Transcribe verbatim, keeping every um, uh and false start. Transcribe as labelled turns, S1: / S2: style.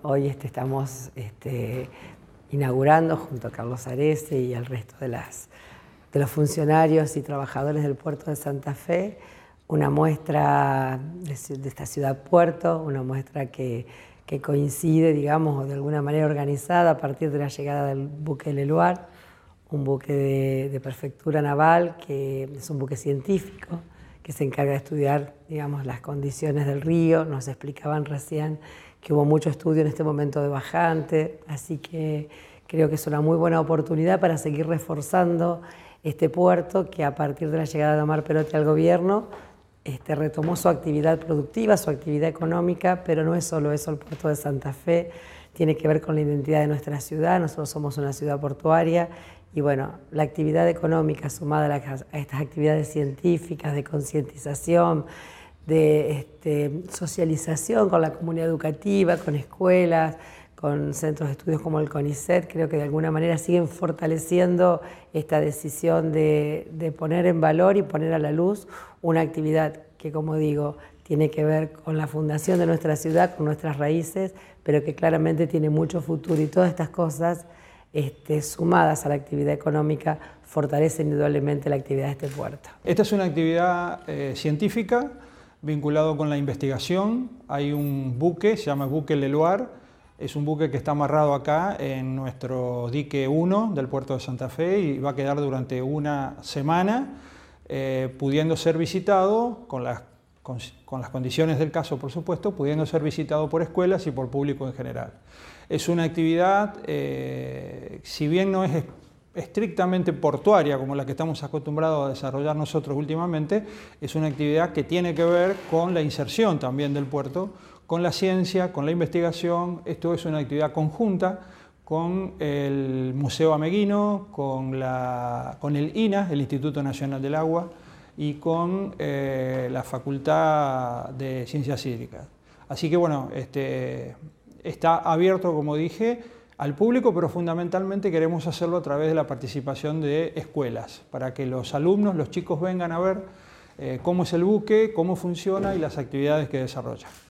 S1: hoy este, estamos este, inaugurando junto a Carlos Arese y al resto de, las, de los funcionarios y trabajadores del puerto de Santa Fe una muestra de, de esta ciudad-puerto, una muestra que, que coincide, digamos, de alguna manera organizada a partir de la llegada del buque Leluar, un buque de, de prefectura naval que es un buque científico que se encarga de estudiar, digamos, las condiciones del río. Nos explicaban recién que hubo mucho estudio en este momento de bajante, así que creo que es una muy buena oportunidad para seguir reforzando este puerto que a partir de la llegada de Omar Perotti al gobierno este, retomó su actividad productiva, su actividad económica, pero no es solo eso el puerto de Santa Fe, tiene que ver con la identidad de nuestra ciudad. Nosotros somos una ciudad portuaria y bueno, la actividad económica sumada a, la, a estas actividades científicas de concientización, de este, socialización con la comunidad educativa, con escuelas, con centros de estudios como el CONICET, creo que de alguna manera siguen fortaleciendo esta decisión de, de poner en valor y poner a la luz una actividad que, como digo, tiene que ver con la fundación de nuestra ciudad, con nuestras raíces, pero que claramente tiene mucho futuro, y todas estas cosas este, sumadas a la actividad económica fortalecen indudablemente la actividad de este puerto.
S2: Esta es una actividad eh, científica vinculado con la investigación. Hay un buque, se llama buque Leluar. Es un buque que está amarrado acá en nuestro dique uno del puerto de Santa Fe y va a quedar durante una semana eh, pudiendo ser visitado, con las, con, con las condiciones del caso por supuesto, pudiendo ser visitado por escuelas y por público en general. Es una actividad, eh, si bien no es estrictamente portuaria como la que estamos acostumbrados a desarrollar nosotros últimamente, es una actividad que tiene que ver con la inserción también del puerto, con la ciencia, con la investigación. Esto es una actividad conjunta con el Museo Ameguino, con, la, con el I N A, el Instituto Nacional del Agua, y con eh, la Facultad de Ciencias Hídricas. Así que bueno, este, está abierto, como dije, al público, pero fundamentalmente queremos hacerlo a través de la participación de escuelas, para que los alumnos, los chicos vengan a ver eh, cómo es el buque, cómo funciona y las actividades que desarrolla.